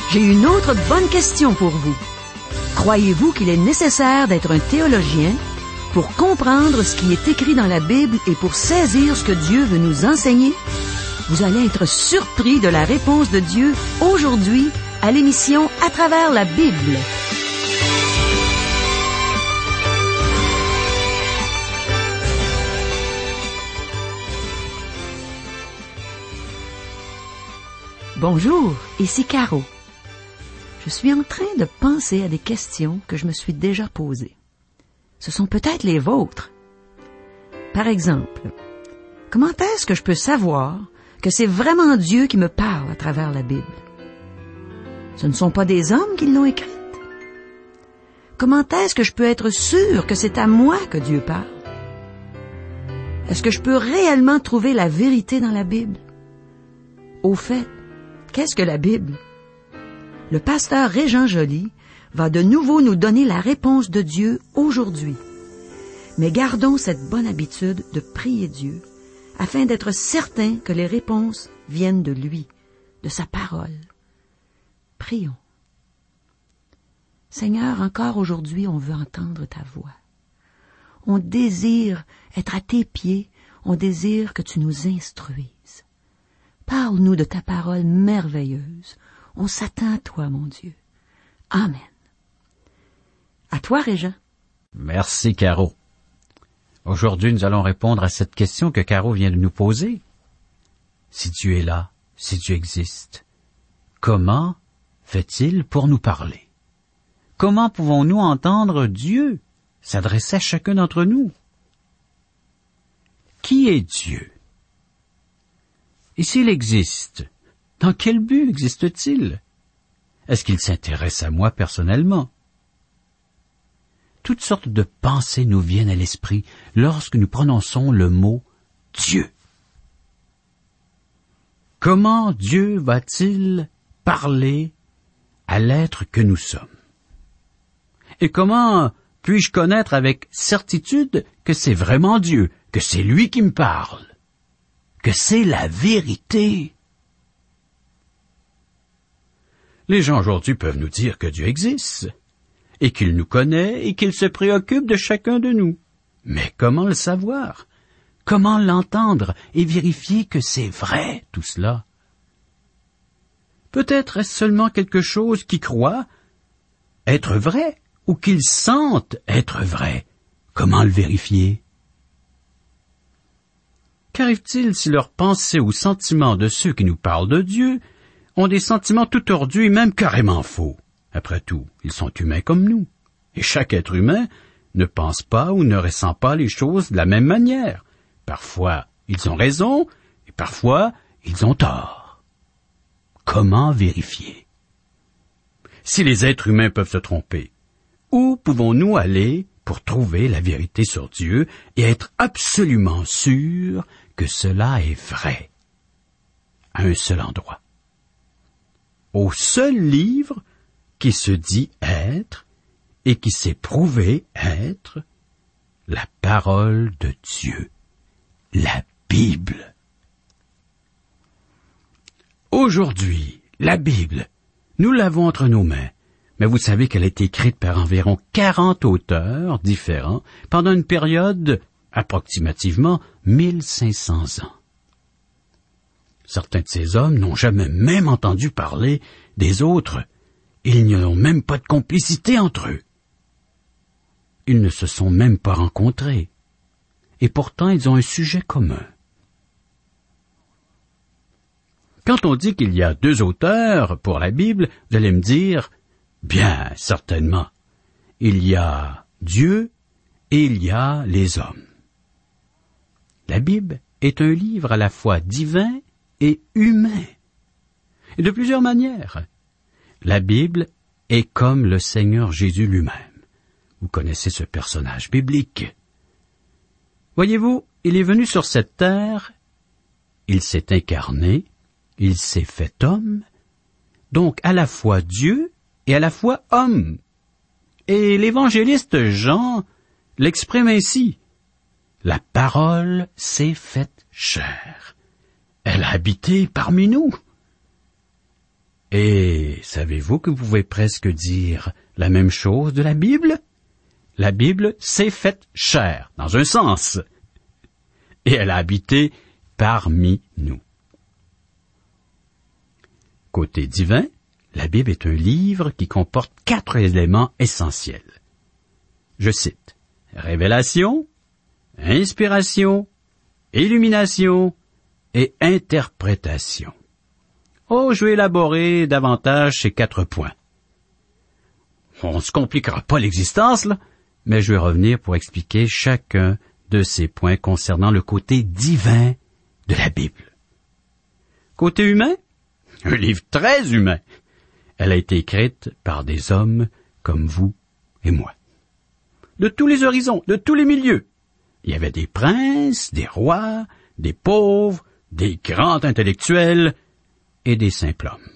J'ai une autre bonne question pour vous. Croyez-vous qu'il est nécessaire d'être un théologien pour comprendre ce qui est écrit dans la Bible et pour saisir ce que Dieu veut nous enseigner? Vous allez être surpris de la réponse de Dieu aujourd'hui à l'émission À travers la Bible. Bonjour, ici Caro. Je suis en train de penser à des questions que je me suis déjà posées. Ce sont peut-être les vôtres. Par exemple, comment est-ce que je peux savoir que c'est vraiment Dieu qui me parle à travers la Bible? Ce ne sont pas des hommes qui l'ont écrite. Comment est-ce que je peux être sûr que c'est à moi que Dieu parle? Est-ce que je peux réellement trouver la vérité dans la Bible? Au fait, qu'est-ce que la Bible? Le pasteur Régent Joly va de nouveau nous donner la réponse de Dieu aujourd'hui. Mais gardons cette bonne habitude de prier Dieu afin d'être certains que les réponses viennent de lui, de sa parole. Prions. Seigneur, encore aujourd'hui, on veut entendre ta voix. On désire être à tes pieds, on désire que tu nous instruises. Parle-nous de ta parole merveilleuse. On s'attend à toi, mon Dieu. Amen. À toi, Régent. Merci, Caro. Aujourd'hui, nous allons répondre à cette question que Caro vient de nous poser. Si Dieu est là, si Dieu existe, comment fait-il pour nous parler? Comment pouvons-nous entendre Dieu s'adresser à chacun d'entre nous? Qui est Dieu? Et s'il existe, dans quel but existe-t-il? Est-ce qu'il s'intéresse à moi personnellement? Toutes sortes de pensées nous viennent à l'esprit lorsque nous prononçons le mot Dieu. Comment Dieu va-t-il parler à l'être que nous sommes? Et comment puis-je connaître avec certitude que c'est vraiment Dieu, que c'est lui qui me parle, que c'est la vérité? Les gens aujourd'hui peuvent nous dire que Dieu existe, et qu'il nous connaît, et qu'il se préoccupe de chacun de nous. Mais comment le savoir? Comment l'entendre et vérifier que c'est vrai, tout cela? Peut-être est-ce seulement quelque chose qu'ils croient être vrai, ou qu'ils sentent être vrai. Comment le vérifier? Qu'arrive-t-il si leurs pensées ou sentiments de ceux qui nous parlent de Dieu ont des sentiments tout tordus et même carrément faux? Après tout, ils sont humains comme nous. Et chaque être humain ne pense pas ou ne ressent pas les choses de la même manière. Parfois, ils ont raison et parfois, ils ont tort. Comment vérifier? Si les êtres humains peuvent se tromper, où pouvons-nous aller pour trouver la vérité sur Dieu et être absolument sûrs que cela est vrai? À un seul endroit. Au seul livre qui se dit être et qui s'est prouvé être la parole de Dieu, la Bible. Aujourd'hui, la Bible, nous l'avons entre nos mains, mais vous savez qu'elle a été écrite par environ 40 auteurs différents pendant une période approximativement 1500 ans. Certains de ces hommes n'ont jamais même entendu parler des autres. Ils n'ont même pas de complicité entre eux. Ils ne se sont même pas rencontrés. Et pourtant, ils ont un sujet commun. Quand on dit qu'il y a 2 auteurs pour la Bible, vous allez me dire, bien, certainement, il y a Dieu et il y a les hommes. La Bible est un livre à la fois divin et humain. Et de plusieurs manières. La Bible est comme le Seigneur Jésus lui-même. Vous connaissez ce personnage biblique. Voyez-vous, il est venu sur cette terre, il s'est incarné, il s'est fait homme, donc à la fois Dieu et à la fois homme. Et l'évangéliste Jean l'exprime ainsi. La parole s'est faite chair. Elle a habité parmi nous. Et savez-vous que vous pouvez presque dire la même chose de la Bible? La Bible s'est faite chair, dans un sens, et elle a habité parmi nous. Côté divin, la Bible est un livre qui comporte 4 éléments essentiels. Je cite, révélation, inspiration, illumination et interprétation. Oh, je vais élaborer davantage ces 4 points. On ne se compliquera pas l'existence, là, mais je vais revenir pour expliquer chacun de ces points concernant le côté divin de la Bible. Côté humain, un livre très humain. Elle a été écrite par des hommes comme vous et moi. De tous les horizons, de tous les milieux. Il y avait des princes, des rois, des pauvres, des grands intellectuels et des simples hommes.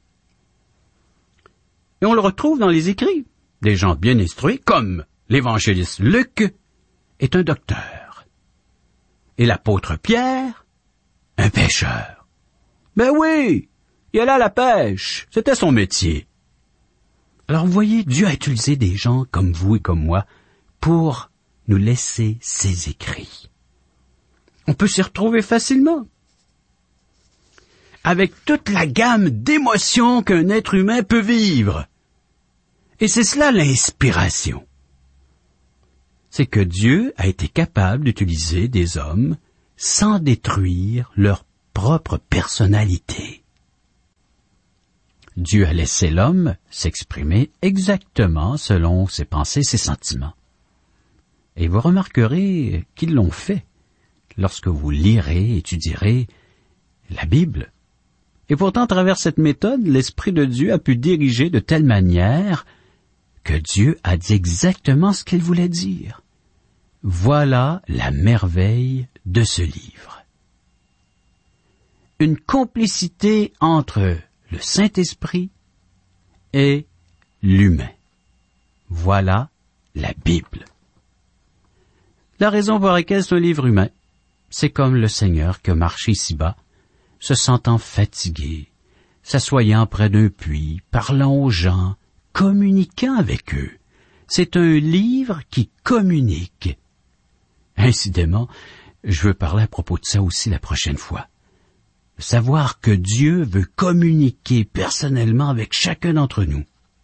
Et on le retrouve dans les écrits. Des gens bien instruits, comme l'évangéliste Luc, est un docteur. Et l'apôtre Pierre, un pêcheur. Ben oui, il allait à la pêche, c'était son métier. Alors vous voyez, Dieu a utilisé des gens comme vous et comme moi pour nous laisser ses écrits. On peut s'y retrouver facilement. Avec toute la gamme d'émotions qu'un être humain peut vivre. Et c'est cela l'inspiration. C'est que Dieu a été capable d'utiliser des hommes sans détruire leur propre personnalité. Dieu a laissé l'homme s'exprimer exactement selon ses pensées, ses sentiments. Et vous remarquerez qu'ils l'ont fait lorsque vous lirez, étudierez la Bible. Et pourtant, à travers cette méthode, l'Esprit de Dieu a pu diriger de telle manière que Dieu a dit exactement ce qu'il voulait dire. Voilà la merveille de ce livre. Une complicité entre le Saint-Esprit et l'humain. Voilà la Bible. La raison pour laquelle c'est un livre humain, c'est comme le Seigneur qui a marché ici-bas, se sentant fatigué, s'assoyant près d'un puits, parlant aux gens, communiquant avec eux. C'est un livre qui communique. Incidemment, je veux parler à propos de ça aussi la prochaine fois. Savoir que Dieu veut communiquer personnellement avec chacun d'entre nous.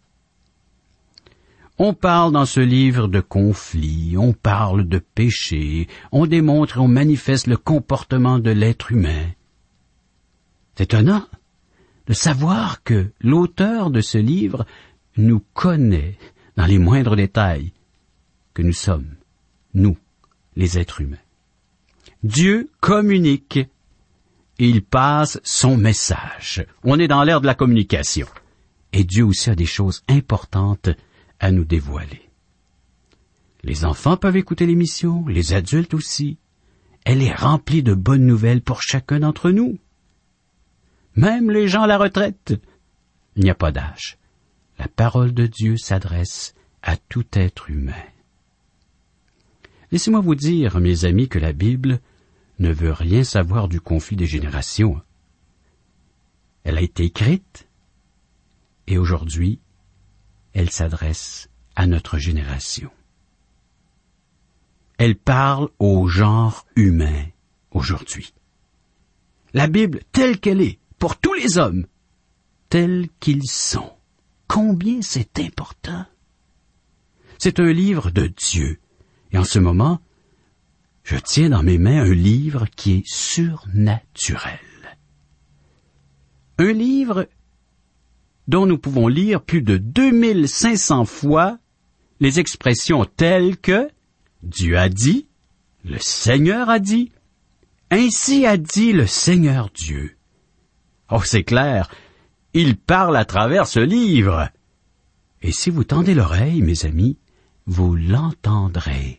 On parle dans ce livre de conflits, on parle de péché, on démontre et on manifeste le comportement de l'être humain. C'est étonnant de savoir que l'auteur de ce livre nous connaît dans les moindres détails que nous sommes, nous, les êtres humains. Dieu communique et il passe son message. On est dans l'ère de la communication. Et Dieu aussi a des choses importantes à nous dévoiler. Les enfants peuvent écouter l'émission, les adultes aussi. Elle est remplie de bonnes nouvelles pour chacun d'entre nous. Même les gens à la retraite. Il n'y a pas d'âge. La parole de Dieu s'adresse à tout être humain. Laissez-moi vous dire, mes amis, que la Bible ne veut rien savoir du conflit des générations. Elle a été écrite et aujourd'hui, elle s'adresse à notre génération. Elle parle au genre humain aujourd'hui. La Bible telle qu'elle est, pour tous les hommes, tels qu'ils sont. Combien c'est important! C'est un livre de Dieu. Et en ce moment, je tiens dans mes mains un livre qui est surnaturel. Un livre dont nous pouvons lire plus de 2500 fois les expressions telles que Dieu a dit, le Seigneur a dit, ainsi a dit le Seigneur Dieu. Oh, c'est clair, il parle à travers ce livre. Et si vous tendez l'oreille, mes amis, vous l'entendrez.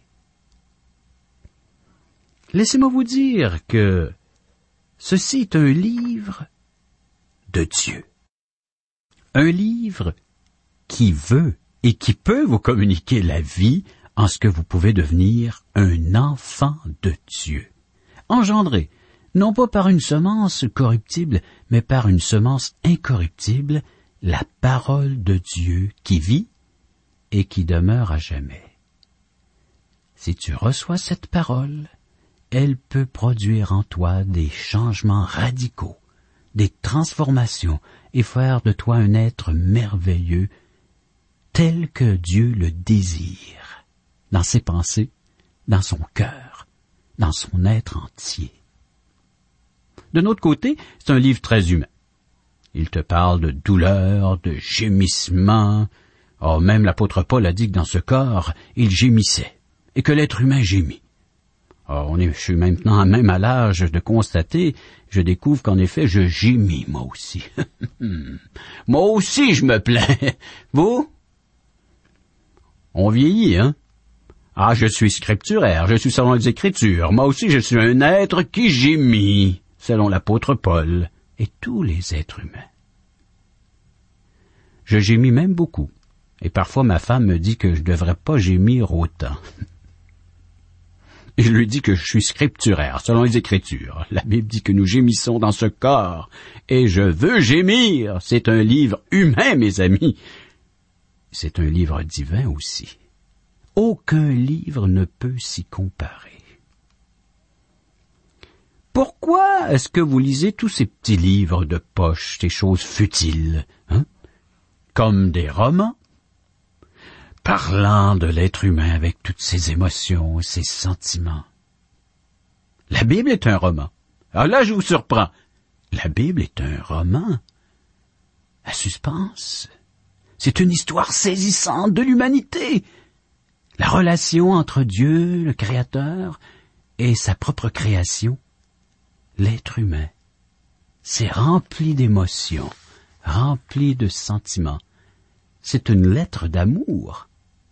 Laissez-moi vous dire que ceci est un livre de Dieu. Un livre qui veut et qui peut vous communiquer la vie en ce que vous pouvez devenir un enfant de Dieu, engendré non pas par une semence corruptible, mais par une semence incorruptible, la parole de Dieu qui vit et qui demeure à jamais. Si tu reçois cette parole, elle peut produire en toi des changements radicaux, des transformations et faire de toi un être merveilleux tel que Dieu le désire, dans ses pensées, dans son cœur, dans son être entier. De notre côté, c'est un livre très humain. Il te parle de douleur, de gémissement. Oh, même l'apôtre Paul a dit que dans ce corps, il gémissait, et que l'être humain gémit. Oh, je suis maintenant même à l'âge de constater, je découvre qu'en effet, je gémis, moi aussi. Moi aussi, je me plains. Vous? On vieillit, hein? Ah, je suis scripturaire, je suis selon les Écritures. Moi aussi, je suis un être qui gémit, selon l'apôtre Paul, et tous les êtres humains. Je gémis même beaucoup, et parfois ma femme me dit que je ne devrais pas gémir autant. Et je lui dis que je suis scripturaire, selon les Écritures. La Bible dit que nous gémissons dans ce corps, et je veux gémir. C'est un livre humain, mes amis. C'est un livre divin aussi. Aucun livre ne peut s'y comparer. Pourquoi est-ce que vous lisez tous ces petits livres de poche, ces choses futiles, hein? Comme des romans? Parlant de l'être humain avec toutes ses émotions et ses sentiments. La Bible est un roman. Alors là, je vous surprends. La Bible est un roman à suspense. C'est une histoire saisissante de l'humanité. La relation entre Dieu, le Créateur, et sa propre création, l'être humain. C'est rempli d'émotions, rempli de sentiments. C'est une lettre d'amour.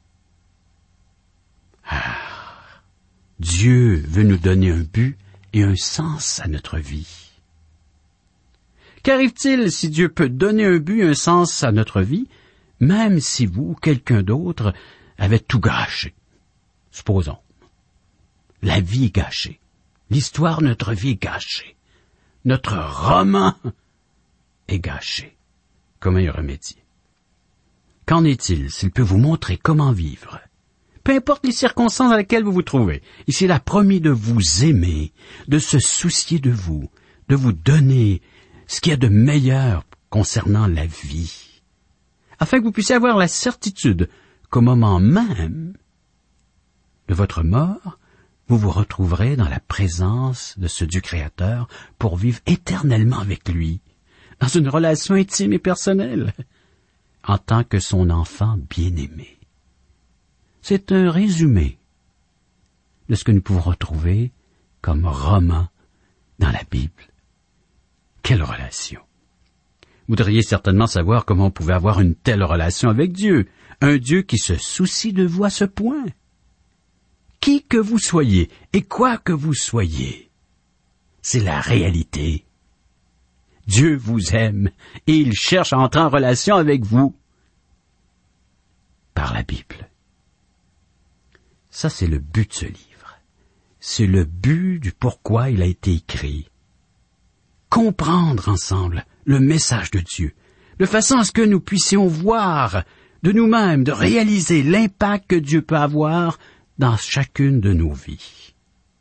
Ah, Dieu veut nous donner un but et un sens à notre vie. Qu'arrive-t-il si Dieu peut donner un but et un sens à notre vie, même si vous ou quelqu'un d'autre avait tout gâché? Supposons. La vie est gâchée. L'histoire de notre vie est gâchée. Notre roman est gâché. Comment y remédier? Qu'en est-il s'il peut vous montrer comment vivre? Peu importe les circonstances dans lesquelles vous vous trouvez, il a promis de vous aimer, de se soucier de vous donner ce qu'il y a de meilleur concernant la vie, afin que vous puissiez avoir la certitude qu'au moment même de votre mort, vous vous retrouverez dans la présence de ce Dieu créateur pour vivre éternellement avec lui, dans une relation intime et personnelle, en tant que son enfant bien-aimé. C'est un résumé de ce que nous pouvons retrouver comme roman dans la Bible. Quelle relation! Vous voudriez certainement savoir comment on pouvait avoir une telle relation avec Dieu, un Dieu qui se soucie de vous à ce point. Qui que vous soyez et quoi que vous soyez, c'est la réalité. Dieu vous aime et il cherche à entrer en relation avec vous par la Bible. Ça, c'est le but de ce livre. C'est le but du pourquoi il a été écrit. Comprendre ensemble le message de Dieu, de façon à ce que nous puissions voir de nous-mêmes, de réaliser l'impact que Dieu peut avoir dans chacune de nos vies.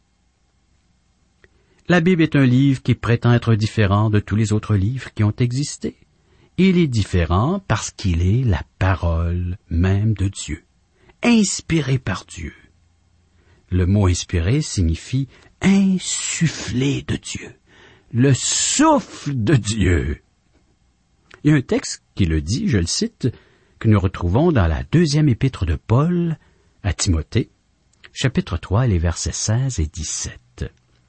La Bible est un livre qui prétend être différent de tous les autres livres qui ont existé. Il est différent parce qu'il est la parole même de Dieu, inspiré par Dieu. Le mot inspiré signifie insufflé de Dieu, le souffle de Dieu. Il y a un texte qui le dit, je le cite, que nous retrouvons dans la 2e épître de Paul à Timothée, chapitre 3, les versets 16 et 17.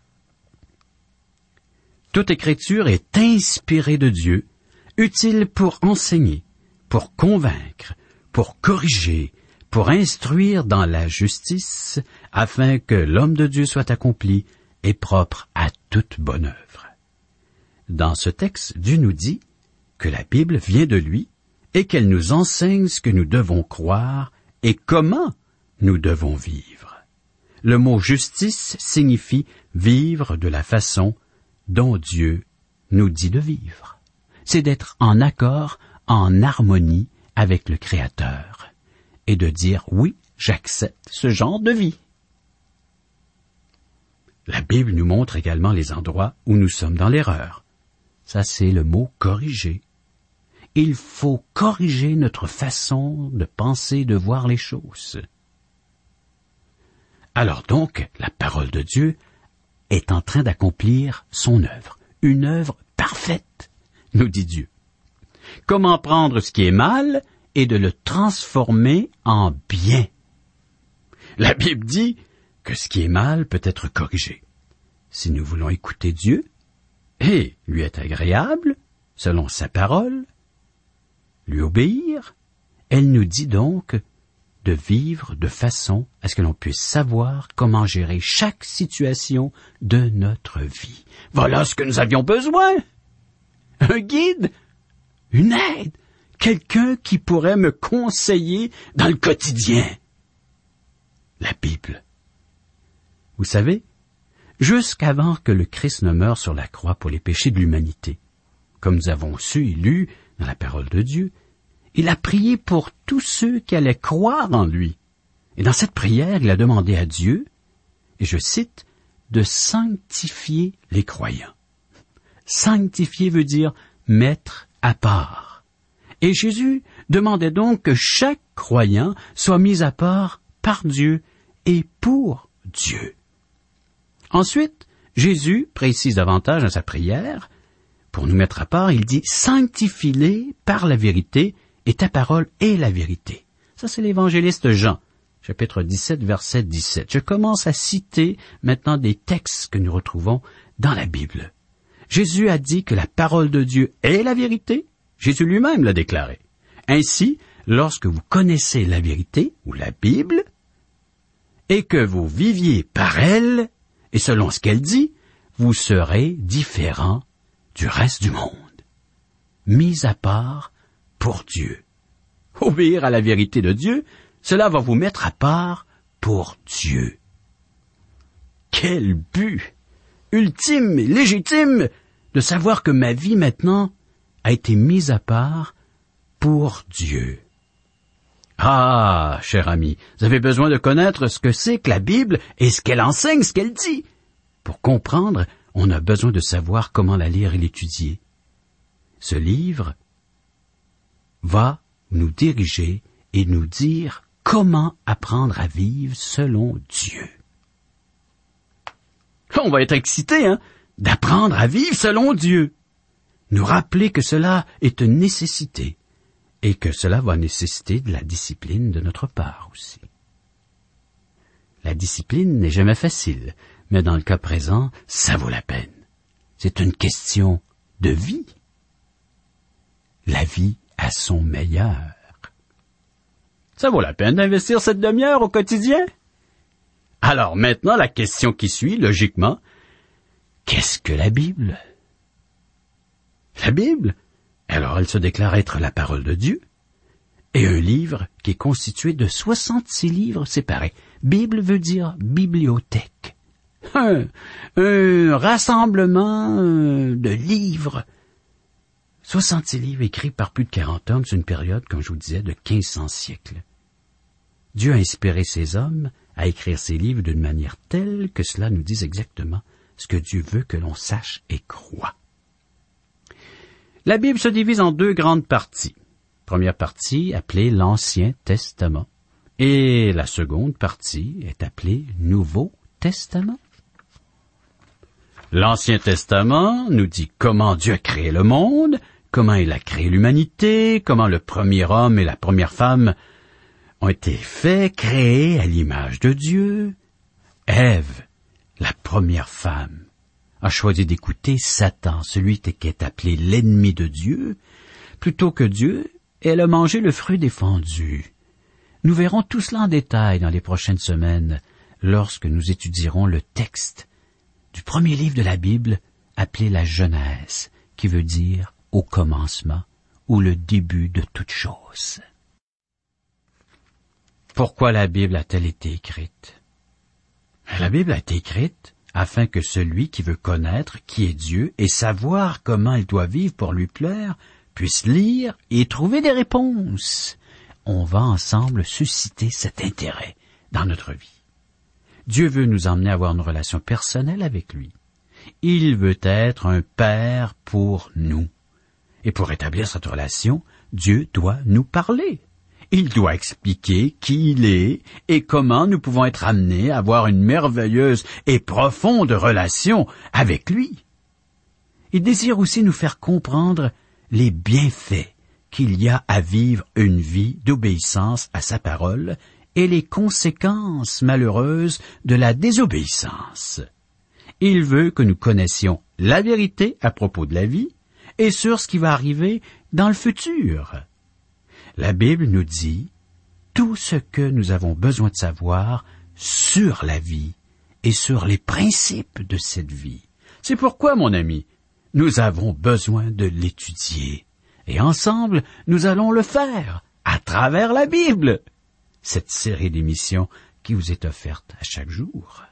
Toute écriture est inspirée de Dieu, utile pour enseigner, pour convaincre, pour corriger, pour instruire dans la justice, afin que l'homme de Dieu soit accompli et propre à toute bonne œuvre. Dans ce texte, Dieu nous dit que la Bible vient de lui et qu'elle nous enseigne ce que nous devons croire et comment nous devons vivre. Le mot justice signifie vivre de la façon dont Dieu nous dit de vivre. C'est d'être en accord, en harmonie avec le Créateur et de dire oui, j'accepte ce genre de vie. La Bible nous montre également les endroits où nous sommes dans l'erreur. Ça, c'est le mot corriger. Il faut corriger notre façon de penser, de voir les choses. Alors donc, la parole de Dieu est en train d'accomplir son œuvre. Une œuvre parfaite, nous dit Dieu. Comment prendre ce qui est mal et de le transformer en bien? La Bible dit que ce qui est mal peut être corrigé. Si nous voulons écouter Dieu et lui être agréable, selon sa parole, lui obéir, elle nous dit donc de vivre de façon à ce que l'on puisse savoir comment gérer chaque situation de notre vie. Voilà ce que nous avions besoin. Un guide, une aide, quelqu'un qui pourrait me conseiller dans le quotidien. La Bible. Vous savez, jusqu'avant que le Christ ne meure sur la croix pour les péchés de l'humanité, comme nous avons su et lu dans la parole de Dieu, il a prié pour tous ceux qui allaient croire en lui. Et dans cette prière, il a demandé à Dieu, et je cite, de sanctifier les croyants. Sanctifier veut dire mettre à part. Et Jésus demandait donc que chaque croyant soit mis à part par Dieu et pour Dieu. Ensuite, Jésus précise davantage dans sa prière, pour nous mettre à part, il dit « Sanctifie-les par la vérité, et ta parole est la vérité. » Ça, c'est l'évangéliste Jean, chapitre 17, verset 17. Je commence à citer maintenant des textes que nous retrouvons dans la Bible. Jésus a dit que la parole de Dieu est la vérité. Jésus lui-même l'a déclaré. Ainsi, lorsque vous connaissez la vérité, ou la Bible, et que vous viviez par elle, et selon ce qu'elle dit, vous serez différent du reste du monde. Mis à part pour Dieu. Obéir à la vérité de Dieu, cela va vous mettre à part pour Dieu. Quel but ultime et légitime de savoir que ma vie maintenant a été mise à part pour Dieu. Ah, cher ami, vous avez besoin de connaître ce que c'est que la Bible et ce qu'elle enseigne, ce qu'elle dit. Pour comprendre, on a besoin de savoir comment la lire et l'étudier. Ce livre va nous diriger et nous dire comment apprendre à vivre selon Dieu. On va être excité, d'apprendre à vivre selon Dieu. Nous rappeler que cela est une nécessité et que cela va nécessiter de la discipline de notre part aussi. La discipline n'est jamais facile, mais dans le cas présent, ça vaut la peine. C'est une question de vie. La vie à son meilleur. Ça vaut la peine d'investir cette demi-heure au quotidien? Alors maintenant, la question qui suit, logiquement, qu'est-ce que la Bible? La Bible, alors elle se déclare être la parole de Dieu, et un livre qui est constitué de 66 livres séparés. Bible veut dire bibliothèque. Un rassemblement de livres. 66 livres écrits par plus de 40 hommes sur une période, comme je vous disais, de 1500 siècles. Dieu a inspiré ces hommes à écrire ces livres d'une manière telle que cela nous dise exactement ce que Dieu veut que l'on sache et croit. La Bible se divise en deux grandes parties. Première partie appelée l'Ancien Testament et la seconde partie est appelée Nouveau Testament. L'Ancien Testament nous dit comment Dieu a créé le monde, comment il a créé l'humanité, comment le premier homme et la première femme ont été faits, créés à l'image de Dieu. Ève, la première femme, a choisi d'écouter Satan, celui qui est appelé l'ennemi de Dieu, plutôt que Dieu, et elle a mangé le fruit défendu. Nous verrons tout cela en détail dans les prochaines semaines, lorsque nous étudierons le texte du premier livre de la Bible, appelé la Genèse, qui veut dire « au commencement » ou « le début de toute chose ». Pourquoi la Bible a-t-elle été écrite? La Bible a été écrite afin que celui qui veut connaître qui est Dieu et savoir comment il doit vivre pour lui plaire puisse lire et trouver des réponses. On va ensemble susciter cet intérêt dans notre vie. Dieu veut nous emmener à avoir une relation personnelle avec lui. Il veut être un père pour nous. Et pour établir cette relation, Dieu doit nous parler. Il doit expliquer qui il est et comment nous pouvons être amenés à avoir une merveilleuse et profonde relation avec lui. Il désire aussi nous faire comprendre les bienfaits qu'il y a à vivre une vie d'obéissance à sa parole et les conséquences malheureuses de la désobéissance. Il veut que nous connaissions la vérité à propos de la vie et sur ce qui va arriver dans le futur. La Bible nous dit tout ce que nous avons besoin de savoir sur la vie et sur les principes de cette vie. C'est pourquoi, mon ami, nous avons besoin de l'étudier. Et ensemble, nous allons le faire à travers la Bible. Cette série d'émissions qui vous est offerte à chaque jour.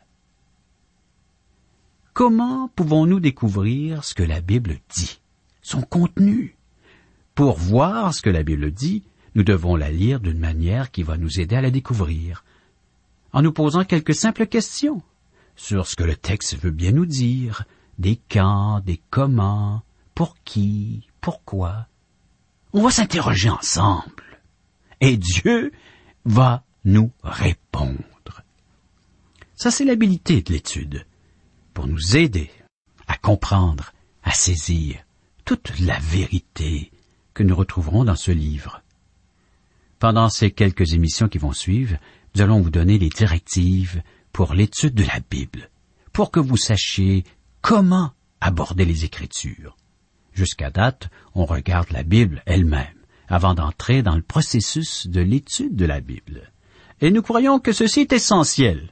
Comment pouvons-nous découvrir ce que la Bible dit, son contenu? Pour voir ce que la Bible dit, nous devons la lire d'une manière qui va nous aider à la découvrir, en nous posant quelques simples questions sur ce que le texte veut bien nous dire, des quand, des comment, pour qui, pourquoi. On va s'interroger ensemble, et Dieu va nous répondre. Ça, c'est l'habilité de l'étude, pour nous aider à comprendre, à saisir toute la vérité que nous retrouverons dans ce livre. Pendant ces quelques émissions qui vont suivre, nous allons vous donner les directives pour l'étude de la Bible, pour que vous sachiez comment aborder les Écritures. Jusqu'à date, on regarde la Bible elle-même, avant d'entrer dans le processus de l'étude de la Bible. Et nous croyons que ceci est essentiel.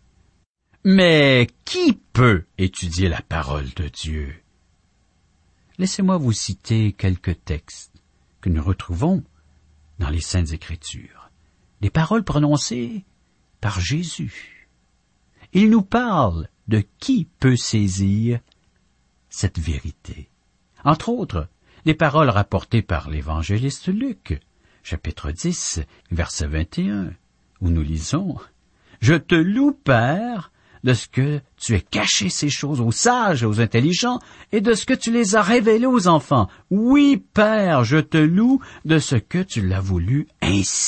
Mais qui peut étudier la parole de Dieu? Laissez-moi vous citer quelques textes que nous retrouvons dans les Saintes Écritures, des paroles prononcées par Jésus. Il nous parle de qui peut saisir cette vérité. Entre autres, les paroles rapportées par l'évangéliste Luc, chapitre 10, verset 21, où nous lisons « Je te loue, Père, de ce que tu as caché ces choses aux sages et aux intelligents, et de ce que tu les as révélées aux enfants. Oui, Père, je te loue de ce que tu l'as voulu ainsi. »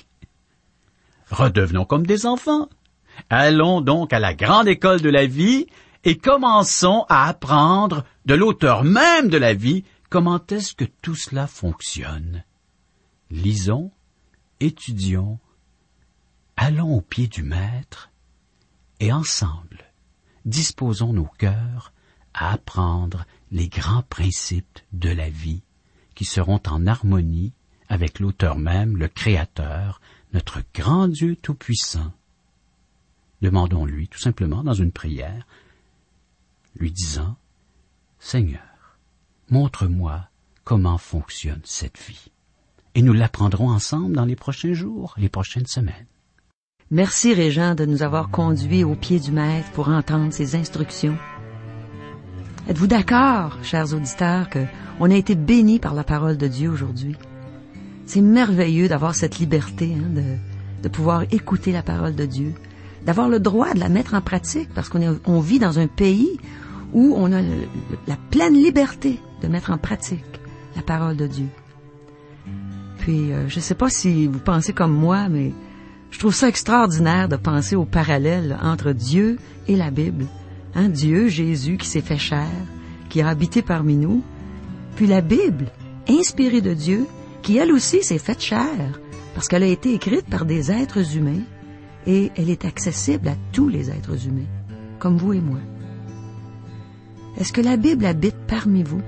Redevenons comme des enfants. Allons donc à la grande école de la vie et commençons à apprendre de l'auteur même de la vie comment est-ce que tout cela fonctionne. Lisons, étudions, allons au pied du Maître, et ensemble, disposons nos cœurs à apprendre les grands principes de la vie qui seront en harmonie avec l'auteur même, le Créateur, notre grand Dieu Tout-Puissant. Demandons-lui tout simplement dans une prière, lui disant « Seigneur, montre-moi comment fonctionne cette vie. » Et nous l'apprendrons ensemble dans les prochains jours, les prochaines semaines. Merci, Régent, de nous avoir conduits au pied du Maître pour entendre ses instructions. Êtes-vous d'accord, chers auditeurs, qu'on a été bénis par la parole de Dieu aujourd'hui? C'est merveilleux d'avoir cette liberté, de pouvoir écouter la parole de Dieu, d'avoir le droit de la mettre en pratique, parce qu'on vit dans un pays où on a la pleine liberté de mettre en pratique la parole de Dieu. Puis, je ne sais pas si vous pensez comme moi, mais je trouve ça extraordinaire de penser au parallèle entre Dieu et la Bible. Dieu, Jésus, qui s'est fait chair, qui a habité parmi nous, puis la Bible, inspirée de Dieu, qui elle aussi s'est faite chair, parce qu'elle a été écrite par des êtres humains, et elle est accessible à tous les êtres humains, comme vous et moi. Est-ce que la Bible habite parmi vous?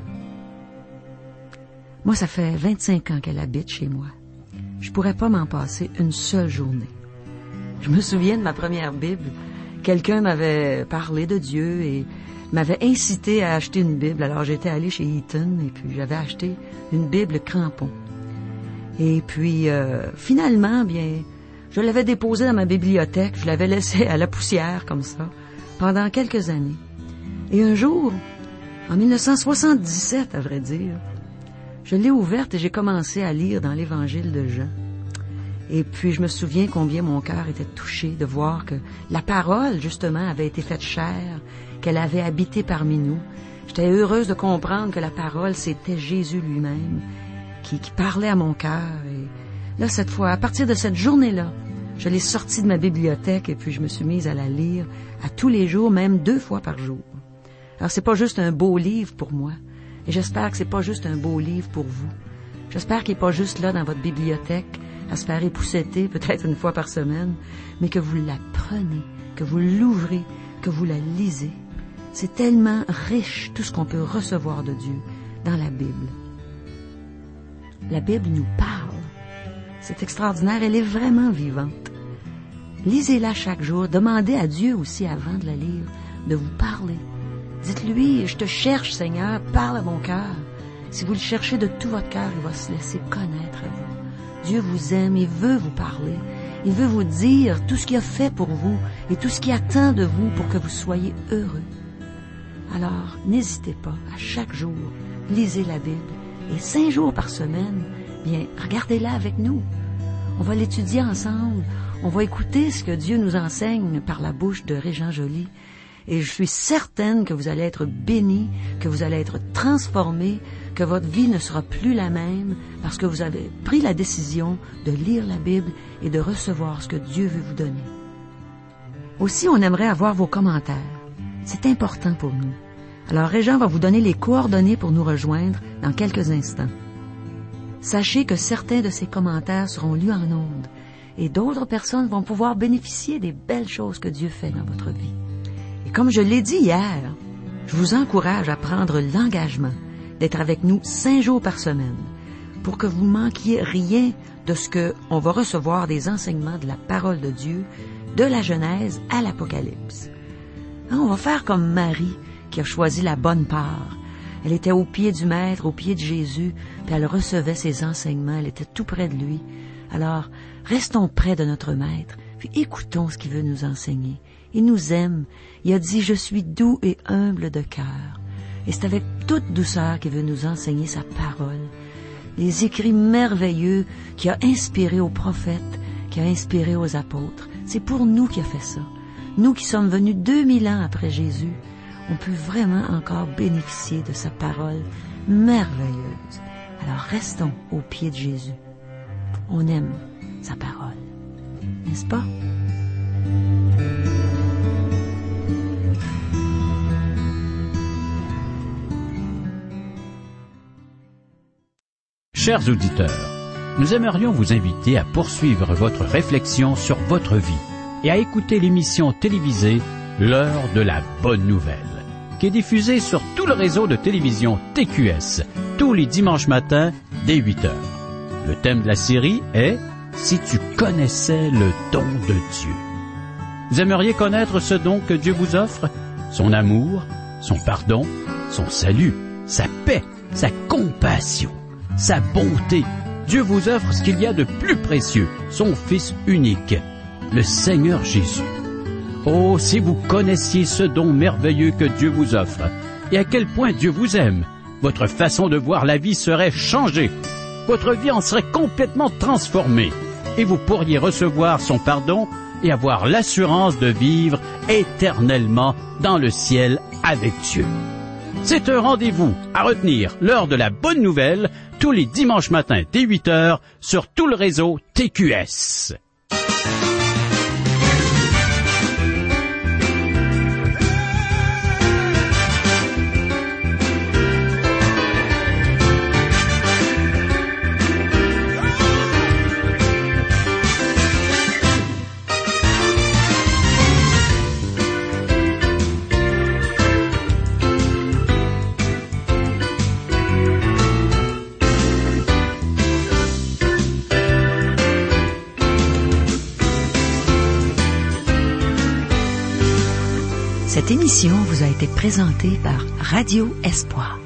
Moi, ça fait 25 ans qu'elle habite chez moi. Je pourrais pas m'en passer une seule journée. Je me souviens de ma première Bible. Quelqu'un m'avait parlé de Dieu et m'avait incité à acheter une Bible. Alors j'étais allée chez Eaton et puis j'avais acheté une Bible crampon. Et puis finalement, je l'avais déposée dans ma bibliothèque. Je l'avais laissée à la poussière comme ça pendant quelques années. Et un jour, en 1977 à vrai dire, je l'ai ouverte et j'ai commencé à lire dans l'Évangile de Jean. Et puis je me souviens combien mon cœur était touché de voir que la parole, justement, avait été faite chair, qu'elle avait habité parmi nous. J'étais heureuse de comprendre que la parole, c'était Jésus lui-même qui parlait à mon cœur. Et là, cette fois, à partir de cette journée-là, je l'ai sortie de ma bibliothèque et puis je me suis mise à la lire à tous les jours, même 2 fois par jour. Alors, c'est pas juste un beau livre pour moi. Et j'espère que c'est pas juste un beau livre pour vous. J'espère qu'il est pas juste là dans votre bibliothèque, à se faire épousseter peut-être 1 fois par semaine, mais que vous la prenez, que vous l'ouvrez, que vous la lisez. C'est tellement riche tout ce qu'on peut recevoir de Dieu dans la Bible. La Bible nous parle. C'est extraordinaire, elle est vraiment vivante. Lisez-la chaque jour, demandez à Dieu aussi avant de la lire, de vous parler. Dites-lui, je te cherche Seigneur, parle à mon cœur. Si vous le cherchez de tout votre cœur, il va se laisser connaître à vous. Dieu vous aime, il veut vous parler. Il veut vous dire tout ce qu'il a fait pour vous et tout ce qu'il attend de vous pour que vous soyez heureux. Alors, n'hésitez pas, à chaque jour, lisez la Bible. Et 5 jours par semaine, bien, regardez-la avec nous. On va l'étudier ensemble. On va écouter ce que Dieu nous enseigne par la bouche de Régent Joly. Et je suis certaine que vous allez être bénis, que vous allez être transformés, que votre vie ne sera plus la même parce que vous avez pris la décision de lire la Bible et de recevoir ce que Dieu veut vous donner. Aussi, on aimerait avoir vos commentaires. C'est important pour nous. Alors, Régent va vous donner les coordonnées pour nous rejoindre dans quelques instants. Sachez que certains de ces commentaires seront lus en ondes et d'autres personnes vont pouvoir bénéficier des belles choses que Dieu fait dans votre vie. Et comme je l'ai dit hier, je vous encourage à prendre l'engagement d'être avec nous 5 jours par semaine pour que vous manquiez rien de ce qu'on va recevoir des enseignements de la parole de Dieu, de la Genèse à l'Apocalypse. On va faire comme Marie qui a choisi la bonne part. Elle était au pied du Maître, au pied de Jésus, puis elle recevait ses enseignements, elle était tout près de lui. Alors, restons près de notre Maître, puis écoutons ce qu'il veut nous enseigner. Il nous aime. Il a dit, je suis doux et humble de cœur. Et c'est avec toute douceur qu'il veut nous enseigner sa parole. Les écrits merveilleux qu'il a inspirés aux prophètes, qu'il a inspirés aux apôtres. C'est pour nous qu'il a fait ça. Nous qui sommes venus 2000 ans après Jésus, on peut vraiment encore bénéficier de sa parole merveilleuse. Alors restons au pied de Jésus. On aime sa parole, n'est-ce pas? Chers auditeurs, nous aimerions vous inviter à poursuivre votre réflexion sur votre vie et à écouter l'émission télévisée L'heure de la bonne nouvelle, qui est diffusée sur tout le réseau de télévision TQS, tous les dimanches matins dès 8 heures. Le thème de la série est « Si tu connaissais le don de Dieu ». Vous aimeriez connaître ce don que Dieu vous offre? Son amour, son pardon, son salut, sa paix, sa compassion, sa bonté. Dieu vous offre ce qu'il y a de plus précieux, son Fils unique, le Seigneur Jésus. Oh, si vous connaissiez ce don merveilleux que Dieu vous offre, et à quel point Dieu vous aime, votre façon de voir la vie serait changée. Votre vie en serait complètement transformée, et vous pourriez recevoir son pardon et avoir l'assurance de vivre éternellement dans le ciel avec Dieu. C'est un rendez-vous à retenir, l'heure de la bonne nouvelle, tous les dimanches matins dès 8 heures sur tout le réseau TQS. Cette émission vous a été présentée par Radio Espoir.